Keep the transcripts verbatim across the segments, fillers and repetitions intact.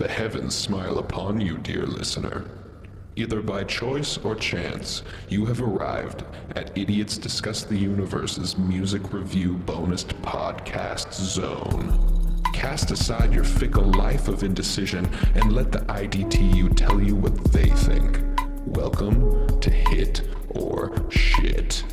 The heavens smile upon you, dear listener. Either by choice or chance, you have arrived at Idiots Discuss the Universe's music review bonus podcast zone. Cast aside your fickle life of indecision and let the I D T U tell you what they think. Welcome to Hit or Shit.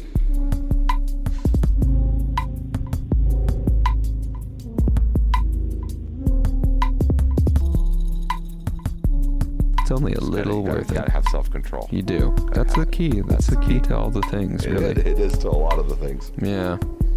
It's only a little gotta, worth you it. gotta have self-control. You do. That's the key. That's the key to all the things, It, really. it, it is to a lot of the things. Yeah.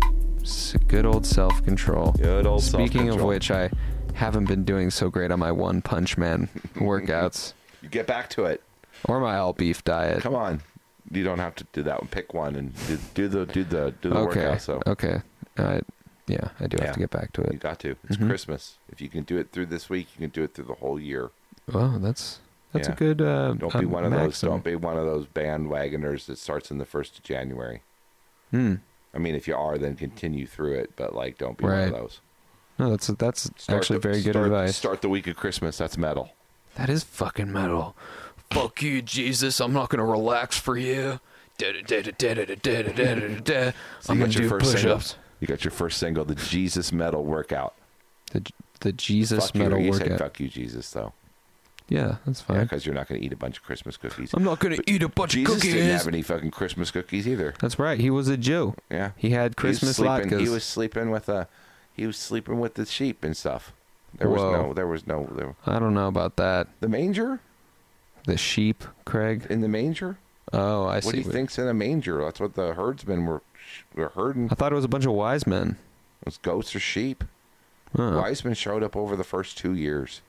S- Good old self-control. Good old Speaking of self-control. which, I haven't been doing so great on my One Punch Man workouts You get back to it. or my all beef diet. Come on. You don't have to do that one. Pick one and do, do the do the do the Okay. workout. So Okay. Uh, yeah, I do Yeah. have to get back to you it. got to. It's Mhm. Christmas. If you can do it through this week, you can do it through the whole year. Well, that's that's Yeah. a good. Uh, Don't be uh, one of those. maxim. Don't be one of those bandwagoners that starts in the first of January. Hmm. I mean, if you are, then continue through it. But like, don't be one Right. of those. No, that's that's Start actually the- very good start- advice. Start the week of Christmas. That's metal. That is fucking metal. Fuck you, Jesus. I'm not gonna relax for you. Da, da, da, da, da, da, da, da, da, da. So I'm you gonna got your do first single. push-ups. You got your first single, the Jesus Metal Workout. The the Jesus Fuck metal you. You workout. said fuck you, Jesus, though. Yeah, that's Yeah, fine. because you're not going to eat a bunch of Christmas cookies. I'm not gonna But eat a bunch Jesus of cookies. didn't have any fucking Christmas cookies either. That's right. He was a Jew. Yeah, He had Christmas he was sleeping, latkes. He was sleeping with a, he was sleeping with the sheep and stuff. There was Whoa. no, there was no, there, I don't know about that. the manger The sheep, Craig. in the manger. Oh, I see. What do you what- think's in a manger? That's what the herdsmen were were herding. I thought it was a bunch of wise men. Those goats or sheep. Huh. Wise men showed up over the first two years.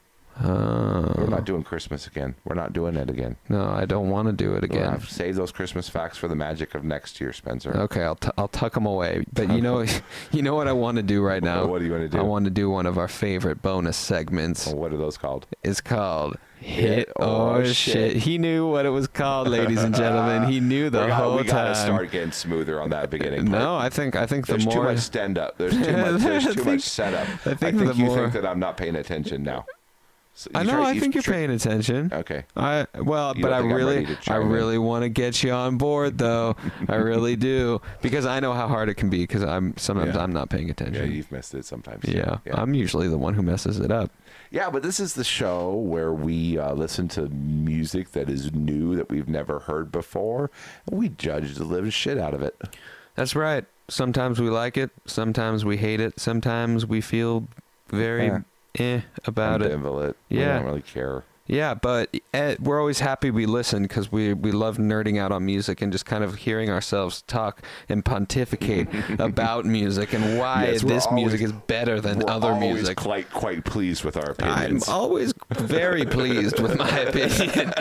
Oh. We're not doing Christmas again. We're not doing it again. No, I don't want to do it We'll again. have- save those Christmas facts for the magic of next year, Spencer. Okay, I'll t- I'll tuck them away. But you know, you know what I want to do right now. What do you want to do? I want to do one of our favorite bonus segments. Oh, what are those called? It's called Hit Hit or or Shit. Shit. He knew what it was called, ladies and gentlemen. He knew the we gotta, whole we gotta time. start getting smoother on that beginning part. No, I think I think the There's too more much stand up. There's too much. There's I too think- much setup. I think you the more- think that I'm not paying attention now. So I you know. try- I you think you're try- paying attention. Okay. I well, You but don't I think I'm really, ready to I chime in? really want to get you on board, though. I really do, because I know how hard it can be. Because I'm sometimes Yeah. I'm not paying Yeah, attention. you've missed it sometimes. Yeah, Yeah. I'm usually the one who messes it up. Yeah, but this is the show where we uh, listen to music that is new that we've never heard before, and we judge the living shit out of it. That's right. Sometimes we like it. Sometimes we hate it. Sometimes we feel very Yeah. eh about it. Ambivalent. We Yeah. don't really care. Yeah, but eh, we're always happy we listen because we, we love nerding out on music and just kind of hearing ourselves talk and pontificate about music and why Yes, we're this music always- is better than We're other always music. quite quite pleased with our I'm opinions. always very pleased with my opinion.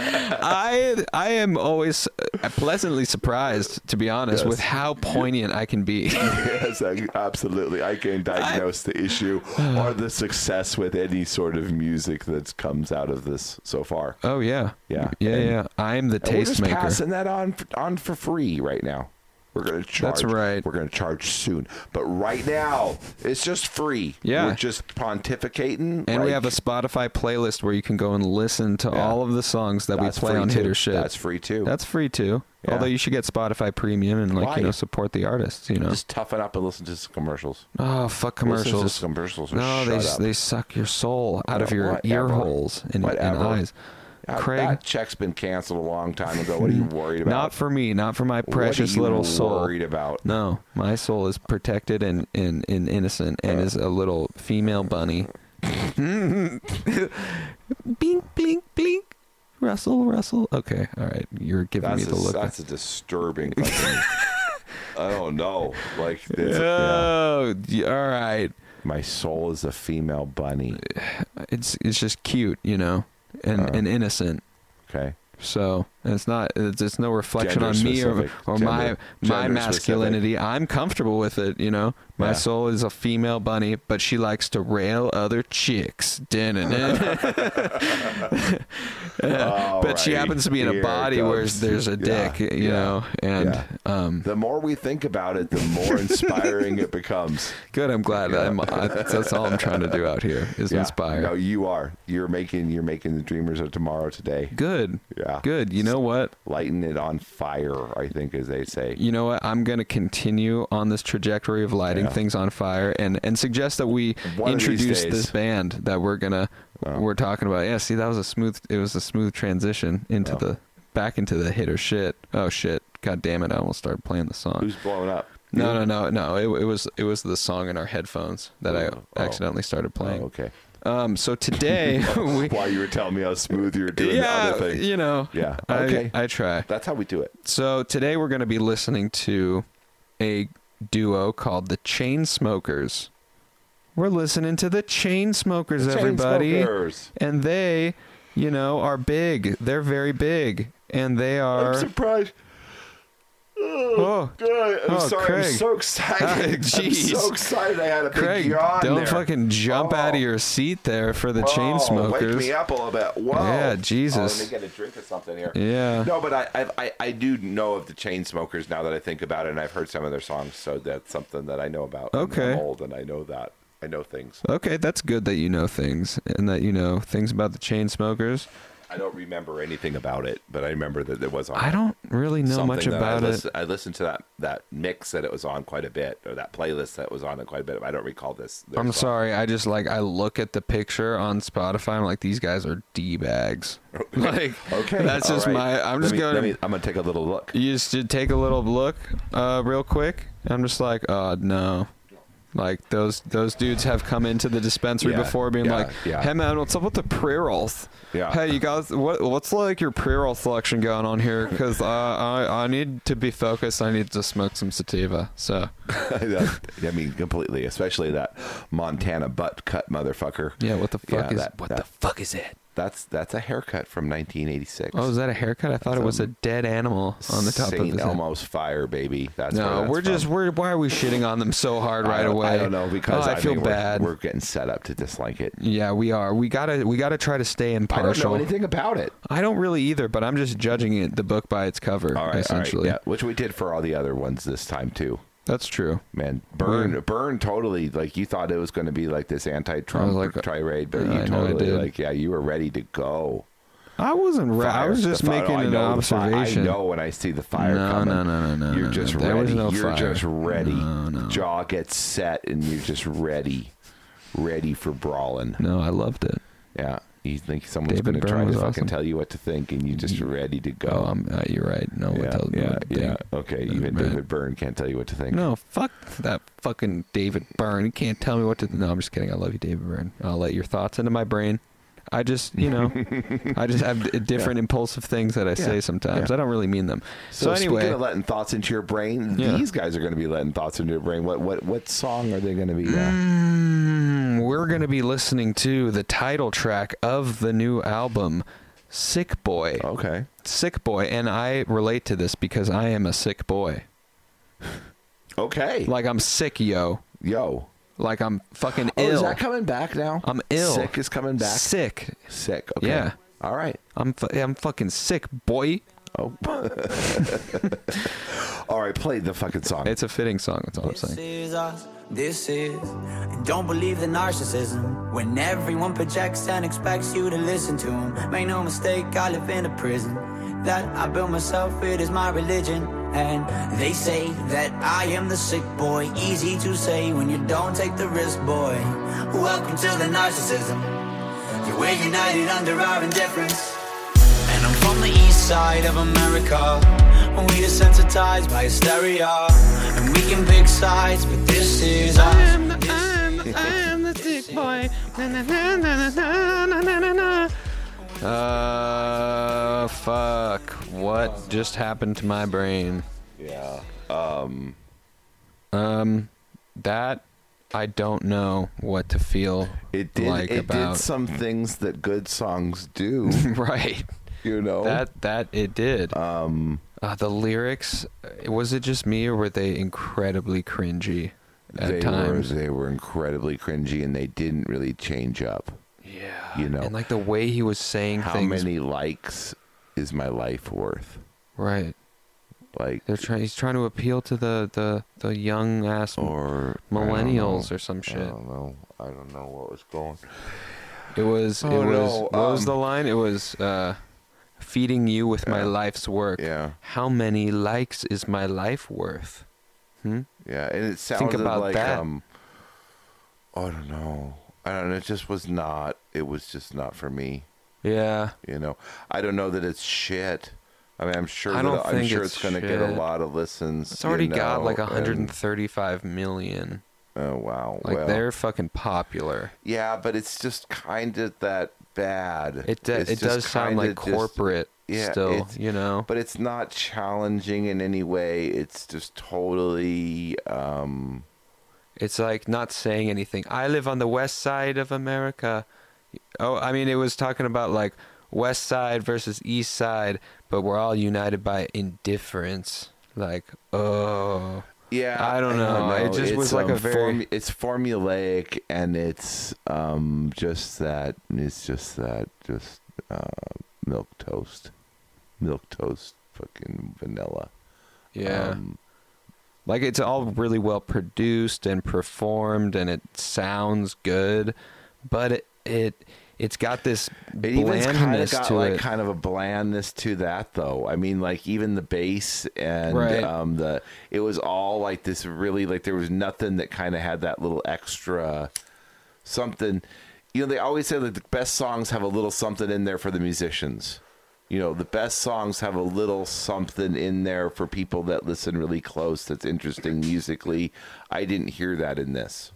I I am always uh, pleasantly surprised, to be honest, Yes. with how poignant I can be. Yes, I- absolutely. I can diagnose the issue or the success with any sort of music that comes out of this so far. Oh yeah, Yeah. yeah, And- yeah. I'm the And we're just tastemaker. passing that on for, on for free right now. We're going to charge. That's right. We're going to charge soon. But right now, it's just free. Yeah. We're just pontificating. And we like- have a Spotify playlist where you can go and listen to Yeah. all of the songs that That's we play free on too. Hit or Shit. That's free too. That's free too. Yeah. Although you should get Spotify Premium and like Why? you know support the artists. You know. Just toughen up and listen to some commercials. Oh fuck Listen commercials. to some commercials. And No, they shut s- up. they suck your soul out of Well, your whatever. ear holes and, and Whatever. eyes. Uh, Craig, that check's been canceled a long time ago. What are you worried about? not for me, not for my precious what are you little soul. worried about? No, my soul is protected and, and, and innocent and Uh. is a little female bunny. Blink, blink, blink. Russell, Russell. Okay, all right. You're giving That's me a, the look. that's a disturbing fucking. I don't know. Like, it's, yeah. Oh, y- all right. My soul is a female bunny. It's it's just cute, you know, and, Uh. and innocent. Okay. So And it's not. It's, it's no reflection Gender on me or, specific. or Gender- my my gender masculinity. I'm comfortable with it. You know, my Yeah. soul is a female bunny, but she likes to rail other chicks. Dun-dun-dun. But she Alrighty. happens to be in a Here it body where comes. there's a Yeah, dick. You yeah, know, and yeah. um, The more we think about it, the more inspiring it becomes. good. I'm glad. I'm, I, that's all I'm trying to do out here is Yeah. inspire. No, you are. You're making. You're making the dreamers of tomorrow today. Good. Yeah. Good. You know what? Lighting it on fire, I think, as they say. You know what? I'm going to continue on this trajectory of lighting Yeah. things on fire, and and suggest that we One of these introduce days. this band that we're gonna Oh. we're talking about. Yeah. See, that was a smooth. It was a smooth transition into Oh. the back into the hit or shit. Oh shit! God damn it! I almost started playing the song. Who's blowing up? No, no, no, no. It, it was it was the song in our headphones that I Oh. Oh. accidentally started playing. Oh, okay. Um. So today we. While you were telling me how smooth you were doing Yeah, the other thing. you know. Yeah. I- Okay. I try. That's how we do it. So today we're going to be listening to a duo called the Chainsmokers. We're listening to the Chainsmokers, everybody. Chainsmokers. And they, you know, are big. They're very big. And they are... I'm surprised. Oh, God, I'm Oh, sorry. Craig. I'm so excited. Ah, I'm jeez. so excited. I had a big Craig, yawn don't there. fucking jump Oh. out of your seat there for the Whoa, Chainsmokers. Wake me up a little bit. Whoa. Yeah, Jesus. Oh, let me get a drink of something here. Yeah. No, but I, I, I, I do know of the Chainsmokers now that I think about it, and I've heard some of their songs, so that's something that I know about. I'm- Okay. I'm old, and I know that. I know things. Okay, that's good that you know things and that you know things about the Chainsmokers. I don't remember anything about it, but I remember that it was on. I don't really know something much that about I it. listen, I listened to that, that mix that it was on quite a bit, or that playlist that was on it quite a bit. I don't recall this. their I'm song. sorry. I just like I look at the picture on Spotify. I'm like, these guys are d bags. Like, Okay, that's all just right. my. I'm Let just me- going. let me- I'm gonna take a little look. You just should take a little look, uh, real quick. I'm just like, oh no. Like those those dudes have come into the dispensary Yeah, before, being yeah, like, yeah. "Hey man, what's up with the pre-rolls? Yeah. Hey, you guys, what what's like your pre-roll selection going on here? Because uh, I I need to be focused. I need to smoke some sativa. So That- I mean, completely. Especially that Montana butt cut motherfucker. yeah, what the fuck Yeah, is that- what that- the fuck is it? That's that's a haircut from nineteen eighty-six. Oh, is that a haircut? I thought it was a dead animal on the top Saint of his head. Elmo's fire, baby. That's where No, that's we're just from. we're why are we shitting on them so hard I right don't- away? I don't know because oh, I, I feel mean, we're- bad. We're, getting set up to dislike it. Yeah, we are. We gotta we gotta try to stay I don't impartial. know anything about it. I don't really either, but I'm just judging it the book by its cover, All right, essentially. all right, yeah, which we did for all the other ones this time too. That's true. Man, burn, We're- burn, totally. Like you thought it was going to be like this anti-Trump I was like, tirade, but I you know I totally did. like, yeah, you were ready to go. I wasn't right. I Fire, was the just fire- making I an know the fire- observation. I know when I see the fire No, coming. no, no, no, no, You're no, just no. There ready. was no you're fire. just ready. No, no. Jaw gets set, and you're just ready, ready for brawling. No, I loved it. Yeah, you think someone's David going to Byrne try to was fucking awesome. tell you what to think, and you're just ready to go. Oh, I'm, uh, you're right. No one yeah, tells me yeah, what to yeah. think. Okay, Uh, even right. David Byrne can't tell you what to think. No, fuck that fucking David Byrne. He can't tell me what to. No, I'm just kidding. I love you, David Byrne. I'll let your thoughts into my brain. I just, you know, I just have d- different impulsive things that I say sometimes. yeah. I don't really mean them. So, So, anyway, speaking of letting thoughts into your brain, Yeah. these guys are going to be letting thoughts into your brain. What what what song are they going to be? Uh, mm, we're going to be listening to the title track of the new album, Sick Boy. okay. Sick Boy. And I relate to this because I am a sick boy. Okay. Like I'm sick, yo. Yo. Like I'm fucking Oh, ill. is that coming back now? I'm ill. Sick is coming back. Sick. Sick. Okay. Yeah. All right. I'm fu- I'm fucking sick, boy. Oh. All right. Play the fucking song. It's a fitting song. That's all I'm This saying. is us, this is. And don't believe the narcissism when everyone projects and expects you to listen to them. Make no mistake, I live in a prison that I built myself, it is my religion. And they say that I am the sick boy. Easy to say when you don't take the risk, boy. Welcome to the narcissism. Yeah, we're united under our indifference. And I'm from the east side of America. We desensitized by hysteria. And we can pick sides, but this is us. I am the, I am the, I am the sick boy. Na, na, na, na, na, na, na, na, na. Uh, fuck. What just happened to my brain? yeah. Um. Um, that I don't know what to feel It did. like it about. did some things that good songs do. Right. You know that that it did. Um, uh, the lyrics, was it just me or were they incredibly cringy at they times? Were, they were incredibly cringy, and they didn't really change up. Yeah, you know, and like the way he was saying how things. many likes is my life worth? Right. Like they're trying. He's trying to appeal to the the the young ass or millennials or some shit. I don't know. I don't know what was going. It was. Oh, it was. no. What was Um, the line? It was. Uh, feeding you with my Yeah. life's work. Yeah. How many likes is my life worth? Hmm? Yeah, and it sounded about like that. um. I don't know. I don't know. It just was not. It was just not for me. Yeah. You know. I don't know that it's shit. I mean, I'm sure. I that, don't I'm think sure it's it's, going to get a shit. lot of listens. It's already you know, got like and- one hundred thirty-five million. Oh wow! Like well, they're fucking popular. yeah, but it's just kind of that bad. It do, It's it does just sound like kinda just- corporate yeah, still, it's- you know. But it's not challenging in any way. It's just totally. Um, It's like not saying anything. I live on the west side of America. Oh, I mean, it was talking about like west side versus east side, but we're all united by indifference. Like, oh, yeah, I don't know. It just It's, was like a um, very- form- it's formulaic, and it's um, just that. It's just that. Just uh, milk toast, milk toast, fucking vanilla. yeah. Um, Like it's all really well produced and performed, and it sounds good, but it it it's got this It even kind of blandness got to like it. kind of a blandness to that, though. I mean, like even the bass and Right. um, the it was all like this really like there was nothing that kind of had that little extra something. You know, they always say that the best songs have a little something in there for the musicians. You know, the best songs have a little something in there for people that listen really close that's interesting musically. I didn't hear that in this.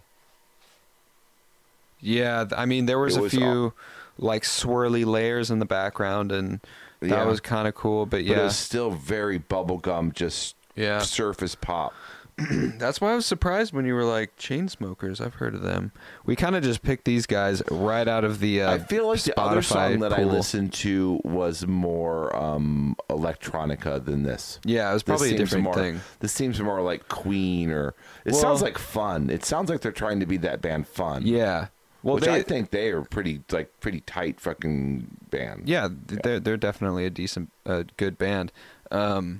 Yeah, th- I mean there was It a was few all- like swirly layers in the background, and that Yeah. was kind of cool. But But yeah, it was still very bubblegum, just Yeah. surface pop. that's why I was surprised when you were like Chainsmokers. I've heard of them. We kind of just picked these guys right out of the. Uh, I feel like the other Spotify song that I pool. listened to was more um, electronica than this. Yeah, it was This probably a seems different more, thing. This seems more like Queen, or it Well- sounds like Fun. It sounds like they're trying to be that band Fun. Yeah. Well, which they, I think they are pretty like pretty tight fucking band. Yeah, th- they're they're definitely a decent, uh, good band. Um,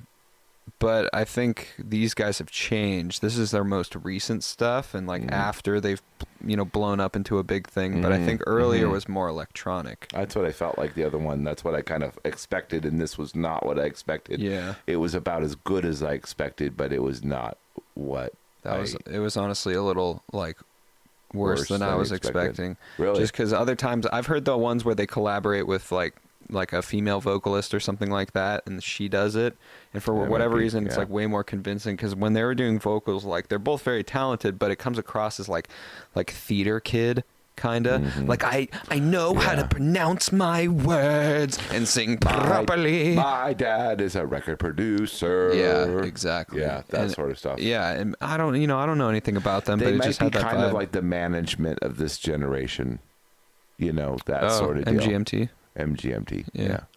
but I think these guys have changed. This is their most recent stuff, and like after they've, you know, blown up into a big thing. But I think earlier was more electronic. That's what I felt like the other one. That's what I kind of expected, and this was not what I expected. Yeah. It was about as good as I expected, but it was not what That I, was it was honestly a little like worse, Worse than, I than was expected. expecting. Really? Just because other times I've heard the ones where they collaborate with like like a female vocalist or something like that, and she does it, and for Yeah, it might whatever be, reason it's yeah. like way more convincing. Because when they were doing vocals, like they're both very talented, but it comes across as like like theater kid. Kinda like I I know how to Yeah. pronounce my words and sing properly. My dad is a record producer. Yeah, exactly. Yeah, that And- sort of stuff. Yeah, and I don't, you know, I don't know anything about them, They but it might just be had that kind of vibe. like the management of this generation. You know, that oh, sort of deal. M G M T. M G M T. Yeah. Yeah.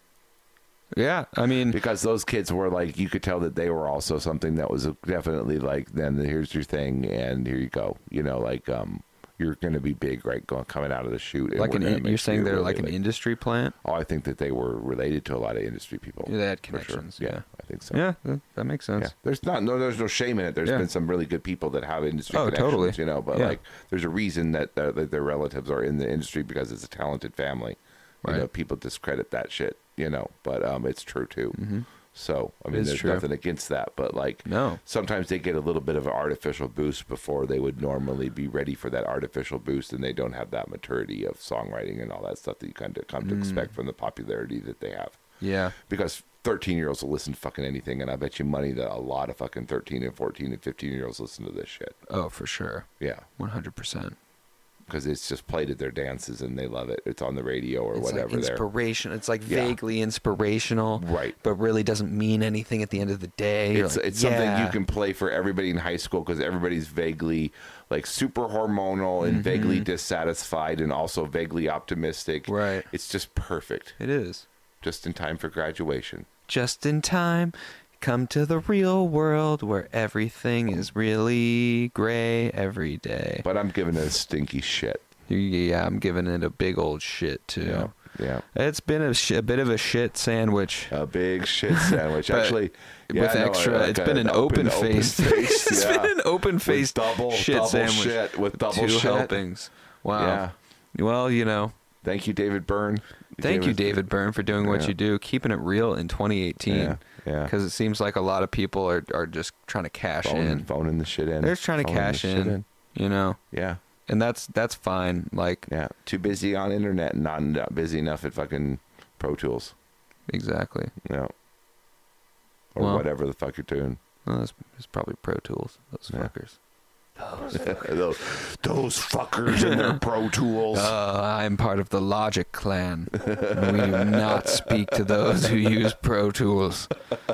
Yeah, I mean, Because those kids were like, you could tell that they were also something that was definitely like, then here's your thing, and here you go. You know, like, um, you're going to be big, right? Going coming out of the chute. and like we're an gonna in, make you're sure saying they're really, like an industry plant. Oh, I think that they were related to a lot of industry people. Yeah, they had for sure. connections. Yeah, Yeah, I think so. yeah, that, that makes sense. Yeah, there's not no, there's no shame in it. There's Yeah. been some really good people that have industry Oh, connections, totally. you know. But Yeah. like, there's a reason that, that, that their relatives are in the industry because it's a talented family. You Right. know, people discredit that shit, you know, but um, it's true too. Mm-hmm. So I mean, is there's true. nothing against that, but like, No. sometimes they get a little bit of an artificial boost before they would normally be ready for that artificial boost, and they don't have that maturity of songwriting and all that stuff that you kind of come Mm. to expect from the popularity that they have. Yeah, Because thirteen year olds will listen to fucking anything, and I bet you money that a lot of fucking thirteen and fourteen and fifteen year olds listen to this shit. oh for sure, Yeah. one hundred percent. Because it's just played at their dances and they love it. It's on the radio or It's whatever like there. inspiration. It's like Yeah. vaguely inspirational, Right. But really doesn't mean anything at the end of the day. You're It's, like, it's something yeah. you can play for everybody in high school because everybody's vaguely like super hormonal and vaguely dissatisfied and also vaguely optimistic. Right. It's just perfect. It is. just in time for graduation. Just in time. Come to the real world where everything is really gray every day. But I'm giving it a stinky shit. Yeah, I'm giving it a big old shit too. Yeah, yeah. It's been a, sh- a bit of a shit sandwich. A big shit sandwich. But Actually, yeah, with no, extra, like it's a- been an open faced. open-faced, It's yeah. been an open faced With double shit double sandwich shit with double two shit. helpings. Wow. Yeah. Well, you know. Thank you, David Byrne. Thank gave you, us- David Byrne, for doing what Yeah. you do, keeping it real in twenty eighteen. Yeah, yeah. Because it seems like a lot of people are, are just trying to cash Phoning, in. phoning the shit in. They're just trying to Phoning the cash shit in, you know, Yeah, and that's that's fine. Like, yeah. Too busy on internet and not, not busy enough at fucking Pro Tools. exactly. Yeah. Or Well- whatever the fuck you're doing. Well, that's, it's probably Pro Tools. Those Yeah. fuckers. those, those fuckers and their Pro Tools. Uh, I'm part of the Logic clan. We do not speak to those who use Pro Tools.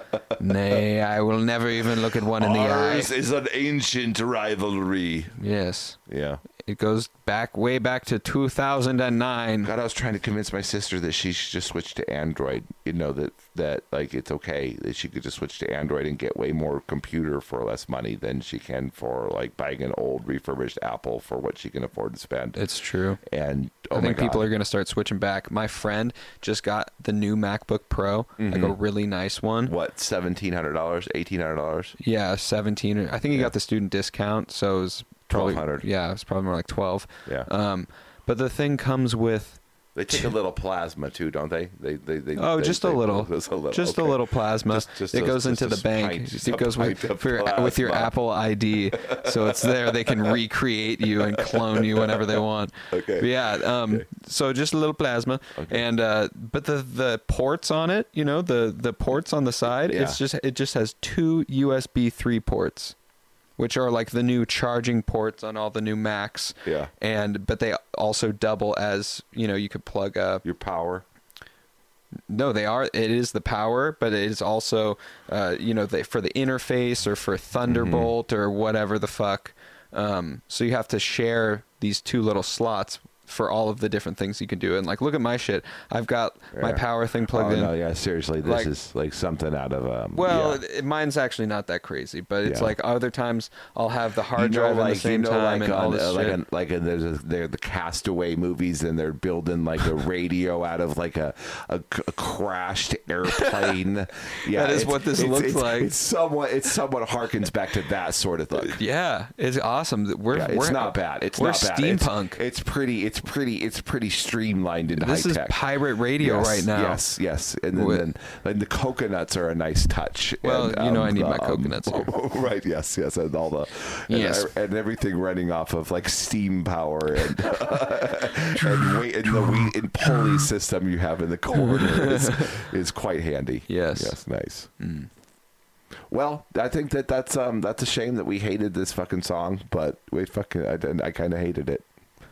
Nay, I will never even look at one in the eye. Ours is an ancient rivalry. Yes. Yeah. It goes back, way back to two thousand nine. God, I was trying to convince my sister that she should just switch to Android. You know, that, that like, it's okay that she could just switch to Android and get way more computer for less money than she can for, like, buying an old refurbished Apple for what she can afford to spend. It's true. And, oh I my think people God. are going to start switching back. My friend just got the new MacBook Pro, like a really nice one. What, seventeen hundred dollars, eighteen hundred dollars? Yeah, seventeen. I think he Yeah. got the student discount, so it was probably twelve hundred. Yeah, it was probably more like twelve. Yeah. Um, but the thing comes with They take a little plasma too, don't they? They, they, they oh, they- just they- a little, just a little, just okay. a little plasma. Just- just it a- goes just into a the bank. pint- just a It goes with, pint of for your, with your plasma. Apple I D, so it's there. They can recreate you and clone you whenever they want. Okay. But yeah. Um. Okay. So just a little plasma, Okay. and uh, but the the ports on it, you know, the the ports on the side, Yeah. it's just it just has two U S B three ports, which are like the new charging ports on all the new Macs. Yeah. And but they also double as, you know, you could plug a Your power. no, they are. It is the power, but it is also, uh, you know, they, for the interface or for Thunderbolt or whatever the fuck. Um, so you have to share these two little slots for all of the different things you can do. And like, look at my shit. I've got my Yeah. power thing plugged oh, in. No, yeah, seriously, this Like- is like something out of um. Well, yeah. it, mine's actually not that crazy, but it's Yeah. like other times I'll have the hard You know, drive at the same you know, time like and all on, this uh, like shit. in, like in, there's a, they're the Castaway movies, and they're building like a radio out of like a a, c- a crashed airplane. Yeah, That is it's- what this it's- looks it's- like. It's somewhat it somewhat harkens back to that sort of thing. Yeah, it's awesome. We're Yeah, it's we're, not bad. It's we're not bad. It's- steampunk. It's, pretty. It's pretty. It's pretty streamlined and This high is tech. pirate radio Yes, right now. Yes, yes, and then, With- then and the coconuts are a nice touch. Well, and, you know I um, need my um, coconuts here. right? Yes, yes, and all the and, Yes. and everything running off of like steam power and and, wait, and the wheat and pulley system you have in the corner is, is quite handy. Yes. yes, nice. Well, I think that that's um that's a shame that we hated this fucking song, but we fucking I, didn't- I kind of hated it.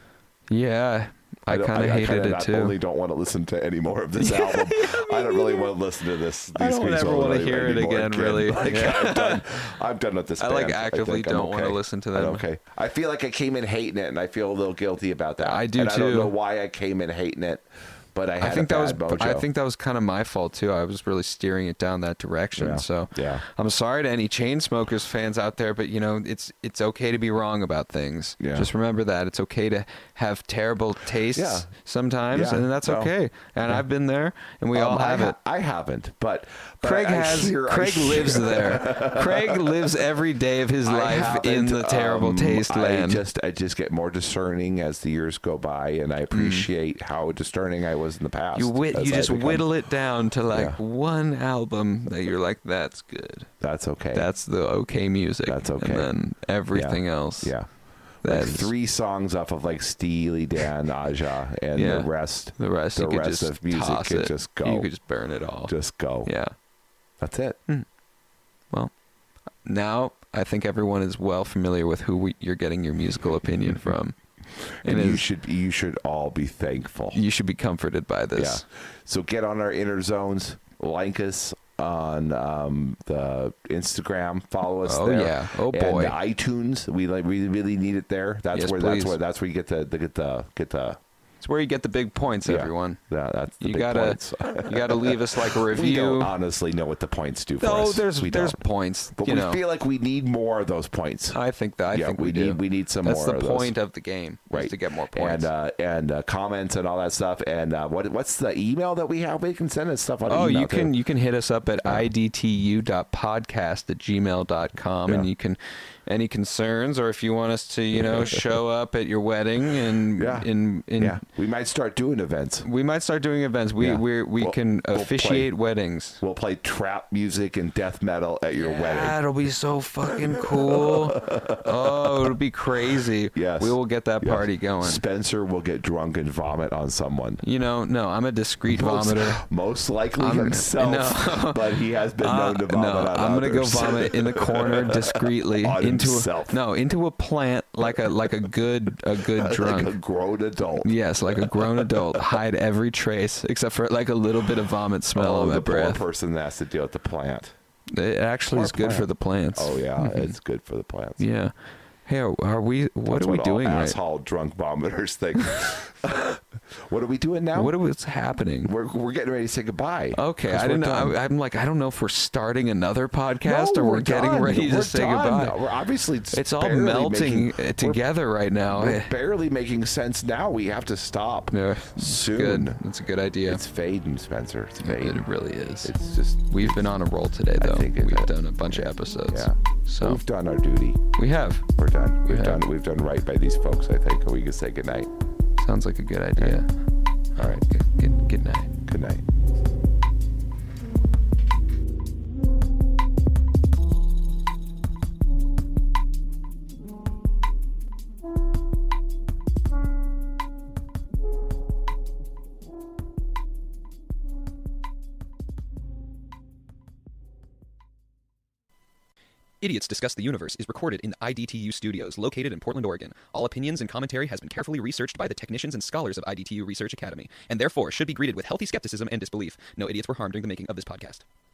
Yeah, I don't- kind of I hated kinda it not too. only don't want to listen to any more of this album. I don't really want to listen to this. These I don't Queens ever All wanna Night hear it anymore again, really. Like, Yeah. I'm done. I'm done with this. I, like, band. actively think I'm don't wanna okay. listen to I'm them. okay. I feel like I came in hating it, and I feel a little guilty about that. I do, and I don't too. know why I came in hating it, but I had I think a that was bad mojo. I think that was kind of my fault too. I was really steering it down that direction. Yeah. So Yeah. I'm sorry to any Chainsmokers fans out there, but you know it's it's okay to be wrong about things. Yeah. Just remember that it's okay to have terrible tastes Yeah. sometimes, Yeah. and that's Well, okay. And I've been there, and we Um, all have I ha- it. I haven't, but, but Craig I, I has. hear- I Craig hear- lives there. Craig lives every day of his I life in haven't, the terrible um, taste I land. just I just get more discerning as the years go by, and I appreciate how discerning I was in the past. Mm. you wit, as you I just become- whittle it down to like Yeah. one album that you're like, that's good. That's okay. That's the okay music. That's okay. And then everything else. yeah. Like That's three songs off of like Steely Dan, Aja, and Yeah. the rest. The rest, the you could rest just of music toss could it. just go. You could just burn it all. Just go. yeah. That's it. Well, now I think everyone is well familiar with who we, you're getting your musical opinion from, And and you is- should you should all be thankful. you should be comforted by Yeah. this. So get on our inner zones, like us on um, the Instagram, follow us Oh, there. yeah. Oh, boy. And the iTunes, we like we really need it there. That's Yes, where please. that's where that's where you get the, the get the get the That's It's where you get the big points, Yeah. everyone. Yeah, that's the You big gotta, points. you gotta leave us like a We review. don't honestly know what the points do for No, us. there's we there's don't. points. But you we know. feel like we need more of those points. I think that I yeah, think we, we, do. need we need some That's more. the of those. point of the game, is Right. to get more points. And uh, and uh, comments and all that stuff. And uh, what what's the email that we have? We can send us stuff on Oh, email. you can too. you can hit us up at I D T U dot podcast at gmail dot com, and Yeah. you can any concerns, or if you want us to, you know, show up at your wedding and Yeah. in in yeah, we might start doing events. we might start doing events. We Yeah. we we We'll- can we'll officiate play- weddings. We'll play trap music and death metal at your wedding. That'll be so fucking cool. Oh, it'll be crazy. Yes. We will get that Yes. party going. Spencer will get drunk and vomit on someone. You know, no, I'm a discreet Most, vomiter. most likely I'm- himself, no. but he has been Uh, known to vomit no, on I'm gonna go others. vomit in the corner discreetly On into himself. a, no into a plant like a like a good a good drunk. like a grown adult. Yes, like a grown adult. Hide every trace except for like a little bit of vomit smell Oh, on the my poor breath. person that has to deal with the plant. It actually Poor is good plant. for the plants. Oh yeah, Mhm. it's good for the plants. Yeah. Hey, are, are we? What That's are we all doing right? asshole drunk vomiters think. What are we doing now? What are what's happening? we're we're getting ready to say goodbye. Okay, 'Cause I we're didn't know. done. I, I'm like, I don't know if we're starting another podcast No, or we're, we're getting done. ready to We're say done. goodbye. We're obviously it's, It's all barely melting making- uh, together right now. We're, we're barely making sense now. We have to stop Yeah, soon. good. That's a good idea. It's fading, Spencer. It's fading. It really is. It's just We've been on a roll today, I though. think it- We've done a bunch of episodes. yeah. So We've done our duty. we have. We're done. We've have. done. We've done right by these folks. I think we can say goodnight. Sounds like a good idea. All right. Good, good, good night. Good night. Idiots Discuss the Universe is recorded in the I D T U studios located in Portland, Oregon. All opinions and commentary has been carefully researched by the technicians and scholars of I D T U Research Academy, and therefore should be greeted with healthy skepticism and disbelief. No idiots were harmed during the making of this podcast.